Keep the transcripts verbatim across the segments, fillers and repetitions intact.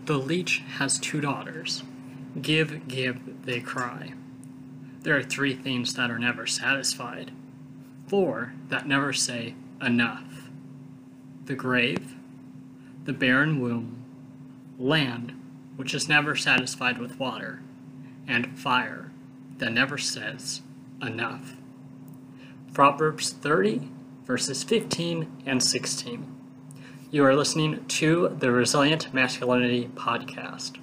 The leech has two daughters. Give, give, they cry. There are three things that are never satisfied. Four that never say enough. The grave, the barren womb, land, which is never satisfied with water, and fire that never says enough. Proverbs thirty, verses fifteen and sixteen. You are listening to the Resilient Masculinity Podcast.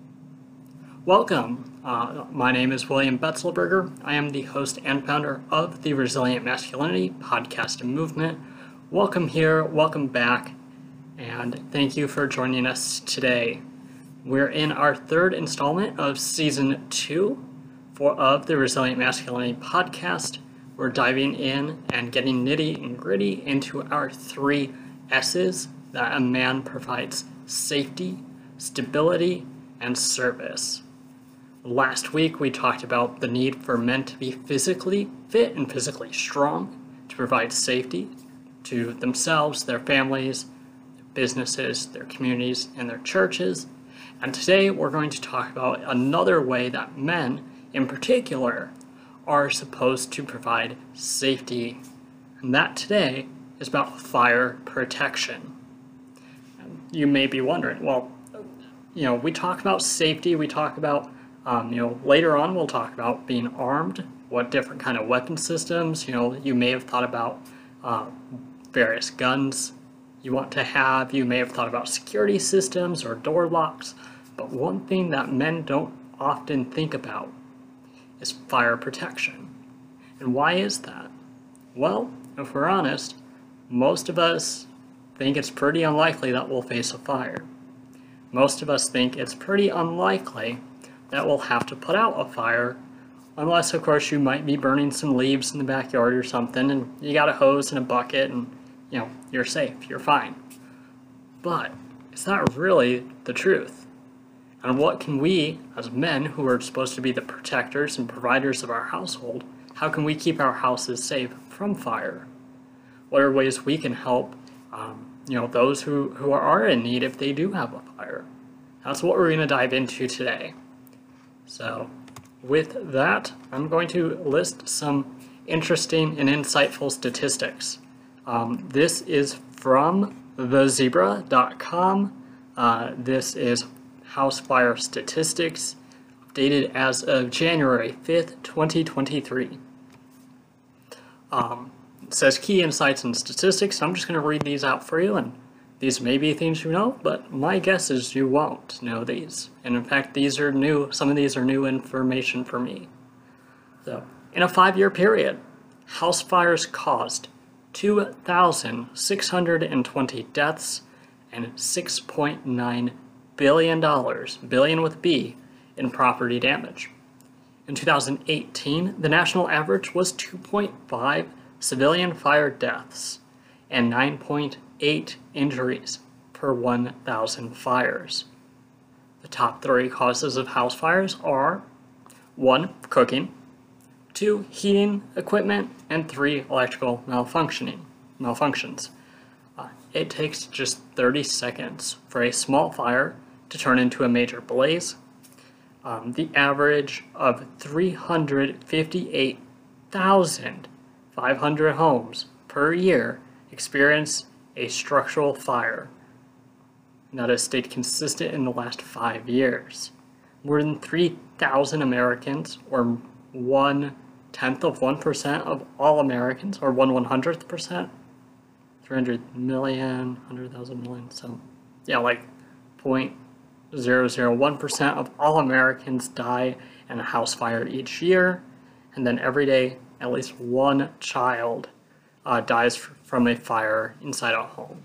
Welcome. Uh, my name is William Betzelberger. I am the host and founder of the Resilient Masculinity Podcast and Movement. Welcome here, welcome back, and thank you for joining us today. We're in our third installment of season two for of the Resilient Masculinity Podcast. We're diving in and getting nitty and gritty into our three S's that a man provides: safety, stability, and service. Last week we talked about the need for men to be physically fit and physically strong to provide safety to themselves, their families, their businesses, their communities, and their churches. And today we're going to talk about another way that men, in particular, are supposed to provide safety. And that today is about fire protection. And you may be wondering, well, you know, we talk about safety, we talk about, um, you know, later on we'll talk about being armed, what different kind of weapon systems, you know, you may have thought about uh, various guns you want to have, you may have thought about security systems or door locks, but one thing that men don't often think about is fire protection. And why is that? Well, if we're honest, most of us think it's pretty unlikely that we'll face a fire. Most of us think it's pretty unlikely that we'll have to put out a fire, unless of course you might be burning some leaves in the backyard or something and you got a hose and a bucket and, you know, you're safe, you're fine. But it's not really the truth. And what can we, as men who are supposed to be the protectors and providers of our household, how can we keep our houses safe from fire? What are ways we can help um, you know, those who, who are in need if they do have a fire? That's what we're going to dive into today. So with that, I'm going to list some interesting and insightful statistics. Um, this is from the zebra dot com. Uh, this is House Fire Statistics, updated as of January fifth, twenty twenty-three. Um, it says key insights and statistics. I'm just going to read these out for you, and these may be things you know, but my guess is you won't know these. And in fact, these are new, some of these are new information for me. So, in a five-year period, house fires caused two thousand six hundred twenty deaths and six point nine billion dollars, billion with B, in property damage. In two thousand eighteen, the national average was two point five civilian fire deaths and nine point eight injuries per one thousand fires. The top three causes of house fires are one, cooking, two, heating equipment, and three, electrical malfunctioning, malfunctions. Uh, it takes just thirty seconds for a small fire to turn into a major blaze. Um, the average of three hundred fifty-eight thousand five hundred homes per year experience a structural fire. And that has stayed consistent in the last five years. More than three thousand Americans, or one tenth of one percent of all Americans, or one one hundredth percent, three hundred million, one hundred thousand million, so yeah, like zero point zero zero one percent of all Americans die in a house fire each year, and then every day at least one child uh, dies f- from a fire inside a home.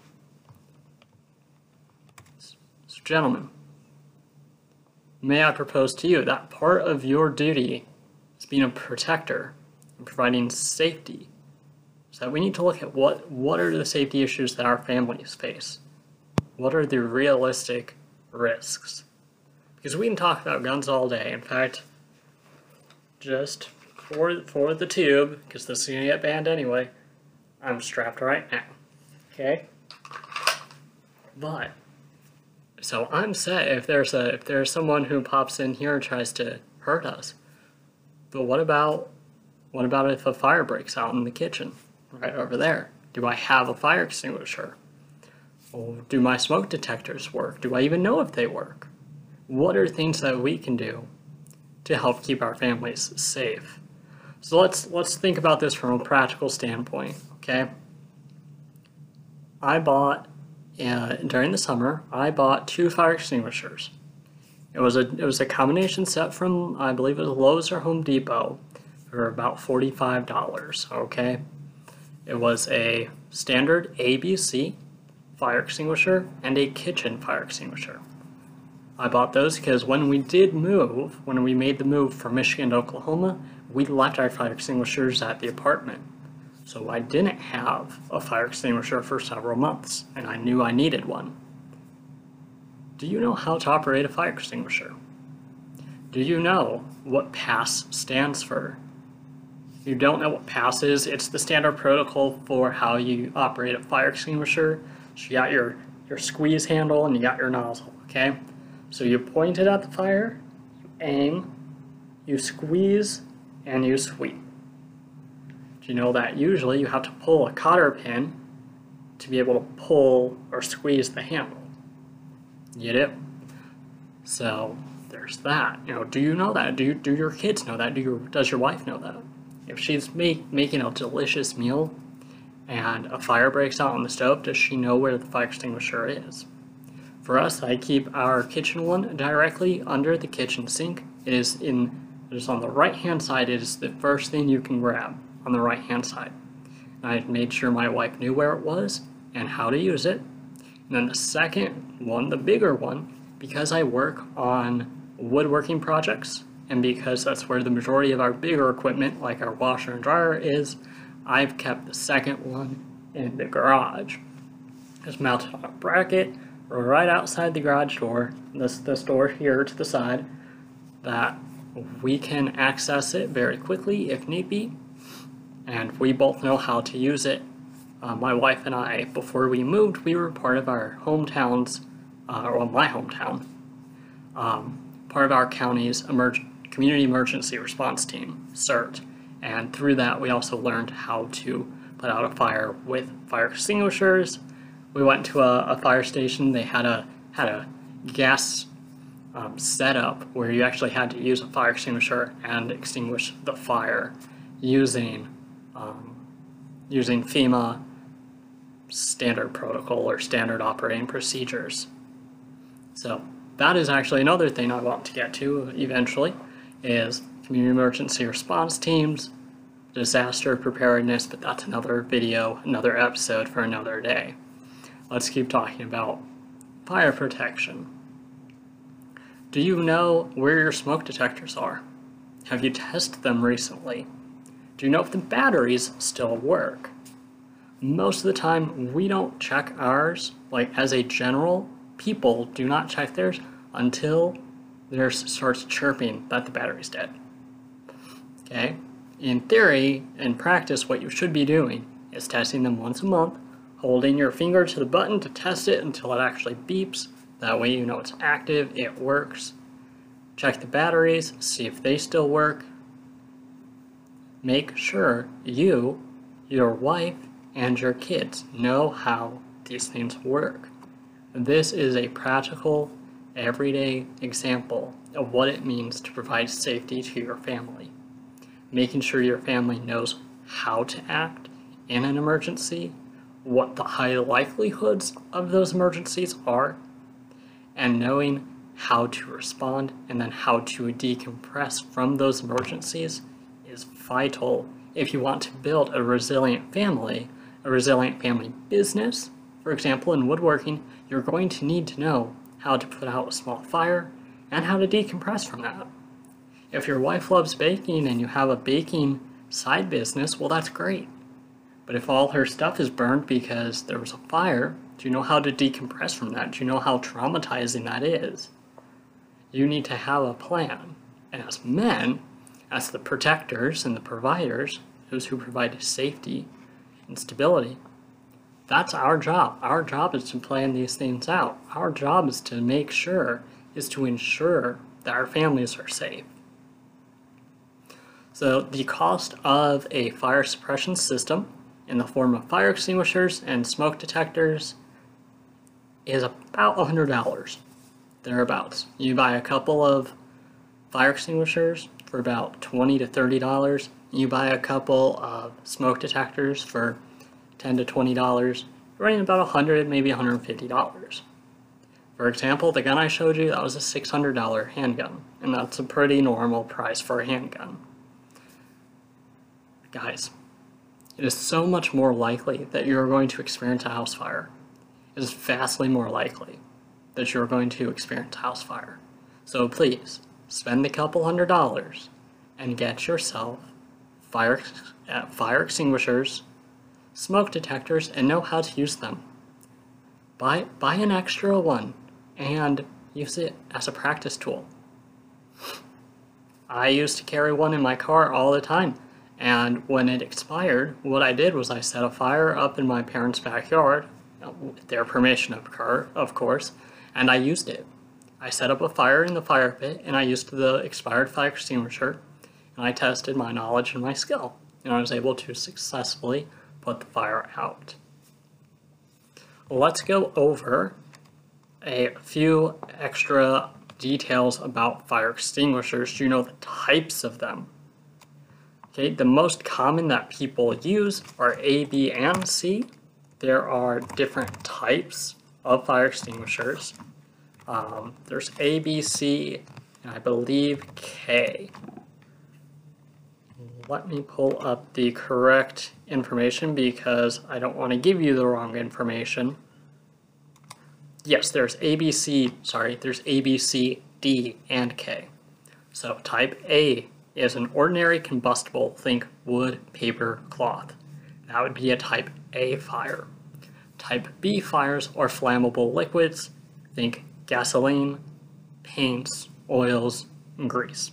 So, gentlemen, may I propose to you that part of your duty is being a protector and providing safety. So we need to look at what, what are the safety issues that our families face? What are the realistic risks? Because we can talk about guns all day. In fact, just for, for the tube, because this is going to get banned anyway, I'm strapped right now. Okay? But So I'm set if there's a if there's someone who pops in here and tries to hurt us. But what about what about if a fire breaks out in the kitchen right over there? Do I have a fire extinguisher? Or do my smoke detectors work? Do I even know if they work? What are things that we can do to help keep our families safe? So let's let's think about this from a practical standpoint, okay? I bought uh, during the summer, I bought two fire extinguishers. It was a it was a combination set from, I believe it was Lowe's or Home Depot, for about forty-five dollars, okay? It was a standard A B C fire extinguisher and a kitchen fire extinguisher. I bought those because when we did move, when we made the move from Michigan to Oklahoma, we left our fire extinguishers at the apartment. So I didn't have a fire extinguisher for several months, and I knew I needed one. Do you know how to operate a fire extinguisher? Do you know what PASS stands for? If you don't know what PASS is, it's the standard protocol for how you operate a fire extinguisher. So you got your, your squeeze handle and you got your nozzle, okay? So you point it at the fire, you aim, you squeeze, and you sweep. Do you know that usually you have to pull a cotter pin to be able to pull or squeeze the handle? You do. So there's that. You know, do you know that? Do you, do your kids know that? Do your does your wife know that? If she's make, making a delicious meal and a fire breaks out on the stove, does she know where the fire extinguisher is? For us, I keep our kitchen one directly under the kitchen sink. It is in it is on the right hand side. It is the first thing you can grab on the right hand side. And I made sure my wife knew where it was and how to use it. And then the second one, the bigger one, because I work on woodworking projects and because that's where the majority of our bigger equipment, like our washer and dryer, is, I've kept the second one in the garage. It's mounted on a bracket right outside the garage door, this, this door here to the side, that we can access it very quickly if need be. And we both know how to use it. Uh, my wife and I, before we moved, we were part of our hometowns, uh, or my hometown, um, part of our county's emerg community emergency response team, CERT. And through that, we also learned how to put out a fire with fire extinguishers. We went to a, a fire station. They had a had a gas um, setup where you actually had to use a fire extinguisher and extinguish the fire using um, using FEMA standard protocol or standard operating procedures. So that is actually another thing I want to get to eventually, is community emergency response teams, disaster preparedness, but that's another video, another episode for another day. Let's keep talking about fire protection. Do you know where your smoke detectors are? Have you tested them recently? Do you know if the batteries still work? Most of the time, we don't check ours, like as a general, people do not check theirs until theirs starts chirping that the battery's dead. Okay? In theory, in practice, what you should be doing is testing them once a month, holding your finger to the button to test it until it actually beeps. That way you know it's active, it works. Check the batteries, see if they still work. Make sure you, your wife, and your kids know how these things work. This is a practical, everyday example of what it means to provide safety to your family. Making sure your family knows how to act in an emergency, what the high likelihoods of those emergencies are, and knowing how to respond and then how to decompress from those emergencies is vital if you want to build a resilient family, a resilient family business. For example, in woodworking, you're going to need to know how to put out a small fire and how to decompress from that. If your wife loves baking and you have a baking side business, well, that's great. But if all her stuff is burned because there was a fire, do you know how to decompress from that? Do you know how traumatizing that is? You need to have a plan. And as men, as the protectors and the providers, those who provide safety and stability, That's our job. Our job is to plan these things out. Our job is to make sure, is to ensure that our families are safe. So the cost of a fire suppression system in the form of fire extinguishers and smoke detectors is about one hundred dollars, thereabouts. You buy a couple of fire extinguishers for about twenty to thirty dollars. You buy a couple of smoke detectors for ten to twenty dollars. You're running about one hundred, maybe one hundred fifty dollars. For example, the gun I showed you, that was a six hundred dollar handgun, and that's a pretty normal price for a handgun. Guys, it is so much more likely that you're going to experience a house fire. It is vastly more likely that you're going to experience a house fire. So please, spend a couple hundred dollars and get yourself fire, uh, fire extinguishers, smoke detectors, and know how to use them. Buy, buy an extra one and use it as a practice tool. I used to carry one in my car all the time. And when it expired, what I did was I set a fire up in my parents' backyard, with their permission of course, and I used it. I set up a fire in the fire pit, and I used the expired fire extinguisher, and I tested my knowledge and my skill, and I was able to successfully put the fire out. Let's go over a few extra details about fire extinguishers. Do you know the types of them? Okay, the most common that people use are A, B, and C. There are different types of fire extinguishers. Um, there's A, B, C, and I believe K. Let me pull up the correct information because I don't want to give you the wrong information. Yes, there's A, B, C, sorry, there's A, B, C, D, and K. So type A is an ordinary combustible, think wood, paper, cloth. That would be a type A fire. Type B fires are flammable liquids, think gasoline, paints, oils, and grease.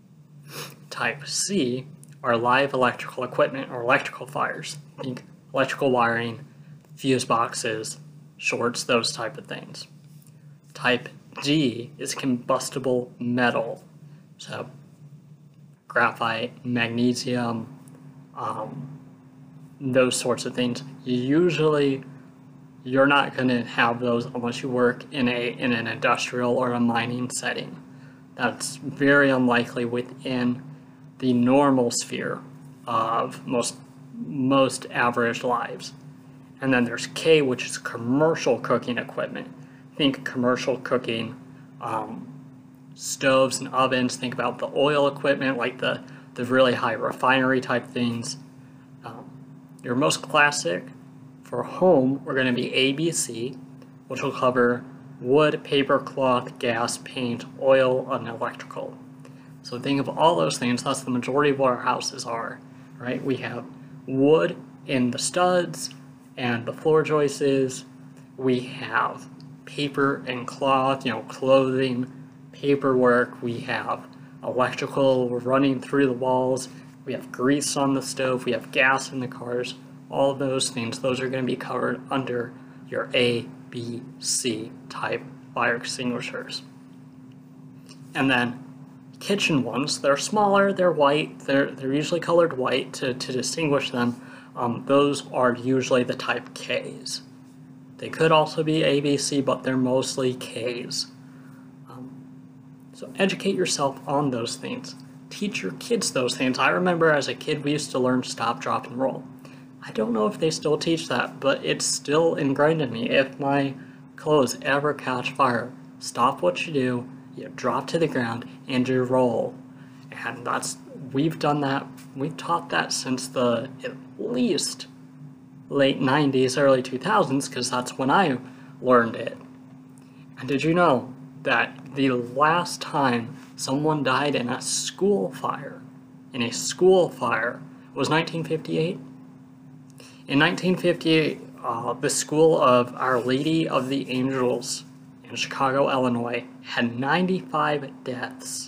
Type C are live electrical equipment or electrical fires, think electrical wiring, fuse boxes, shorts, those type of things. Type D is combustible metal, so graphite, magnesium, um, those sorts of things. Usually, you're not going to have those unless you work in a in an industrial or a mining setting. That's very unlikely within the normal sphere of most most average lives. And then there's K, which is commercial cooking equipment. Think commercial cooking. Um, stoves and ovens, think about the oil equipment, like the, the really high refinery type things. Um, your most classic for home are going to be A, B, C, which will cover wood, paper, cloth, gas, paint, oil, and electrical. So think of all those things. That's the majority of what our houses are, right? We have wood in the studs and the floor joists. We have paper and cloth, you know, clothing, paperwork. We have electrical running through the walls. We have grease on the stove. We have gas in the cars. All of those things, those are going to be covered under your A, B, C type fire extinguishers. And then kitchen ones, they're smaller, they're white, they're, they're usually colored white to, to distinguish them. Um, those are usually the type Ks. They could also be A, B, C, but they're mostly Ks. So educate yourself on those things. Teach your kids those things. I remember as a kid we used to learn stop, drop, and roll. I don't know if they still teach that, but it's still ingrained in me. If my clothes ever catch fire, stop what you do, you drop to the ground, and you roll. And that's, we've done that, we've taught that since the, at least, late nineties, early two thousands, because that's when I learned it. And did you know that the last time someone died in a school fire, in a school fire, was nineteen fifty-eight? In nineteen fifty-eight, uh, the school of Our Lady of the Angels in Chicago, Illinois, had ninety-five deaths.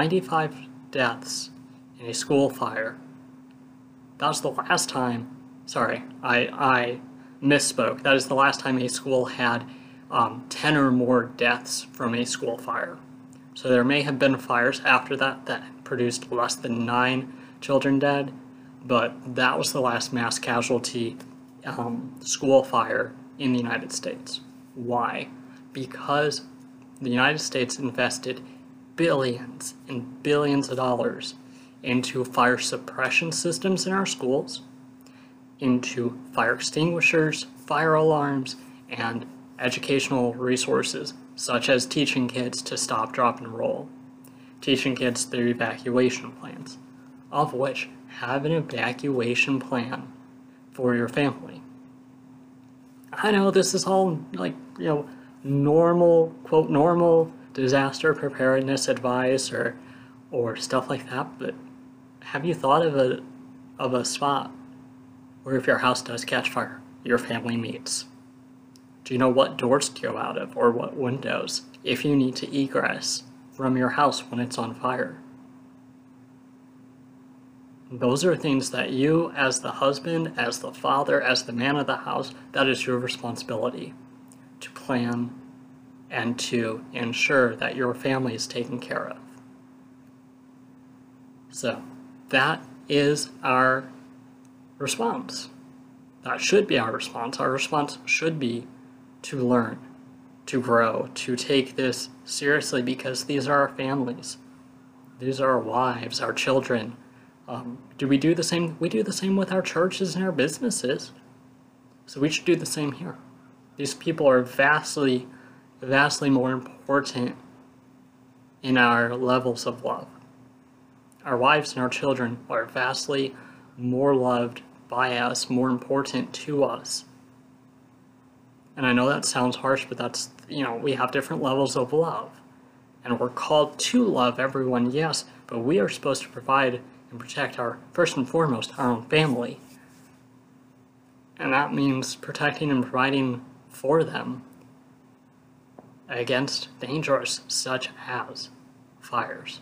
ninety-five deaths in a school fire. That was the last time sorry, I, I misspoke. That is the last time a school had um, ten or more deaths from a school fire. So there may have been fires after that that produced less than nine children dead, but that was the last mass casualty um, school fire in the United States. Why? Because the United States invested billions and billions of dollars into fire suppression systems in our schools, into fire extinguishers, fire alarms, and educational resources, such as teaching kids to stop, drop, and roll, teaching kids their evacuation plans, of which have an evacuation plan for your family. I know this is all like, you know, normal, quote, normal disaster preparedness advice or or stuff like that, but have you thought of a of a spot where if your house does catch fire, your family meets? Do you know what doors to go out of or what windows if you need to egress from your house when it's on fire? Those are things that you, as the husband, as the father, as the man of the house, that is your responsibility to plan and to ensure that your family is taken care of. So that is our response. That should be our response. Our response should be to learn, to grow, to take this seriously, because these are our families. These are our wives, our children. Um, do we do the same? We do the same with our churches and our businesses. So we should do the same here. These people are vastly, vastly more important in our levels of love. Our wives and our children are vastly more loved by us, more important to us. And I know that sounds harsh, but that's, you know, we have different levels of love. And we're called to love everyone, yes, but we are supposed to provide and protect our, first and foremost, our own family. And that means protecting and providing for them against dangers such as fires.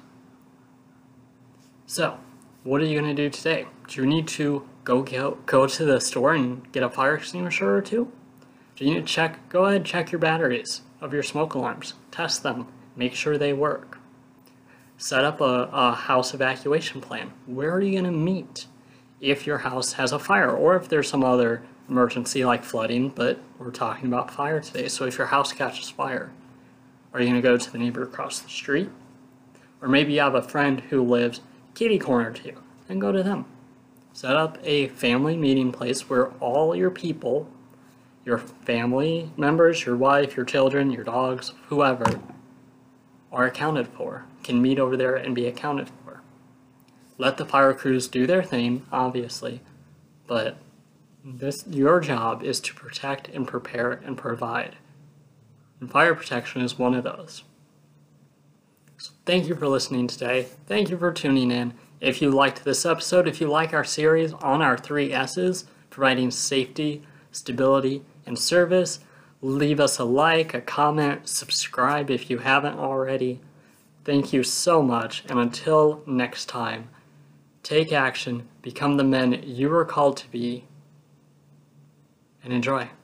So, what are you going to do today? Do you need to go, go go to the store and get a fire extinguisher or two? Do you need to check, go ahead and check your batteries of your smoke alarms. Test them. Make sure they work. Set up a, a house evacuation plan. Where are you going to meet if your house has a fire or if there's some other emergency like flooding, but we're talking about fire today. So if your house catches fire, are you going to go to the neighbor across the street? Or maybe you have a friend who lives kitty corner to you and go to them. Set up a family meeting place where all your people, your family members, your wife, your children, your dogs, whoever, are accounted for, can meet over there and be accounted for. Let the fire crews do their thing, obviously, but this your job is to protect and prepare and provide. And fire protection is one of those. So thank you for listening today. Thank you for tuning in. If you liked this episode, if you like our series on our three S's, providing safety, stability, and service, leave us a like, a comment, subscribe if you haven't already. Thank you so much, and until next time, take action, become the men you were called to be, and enjoy.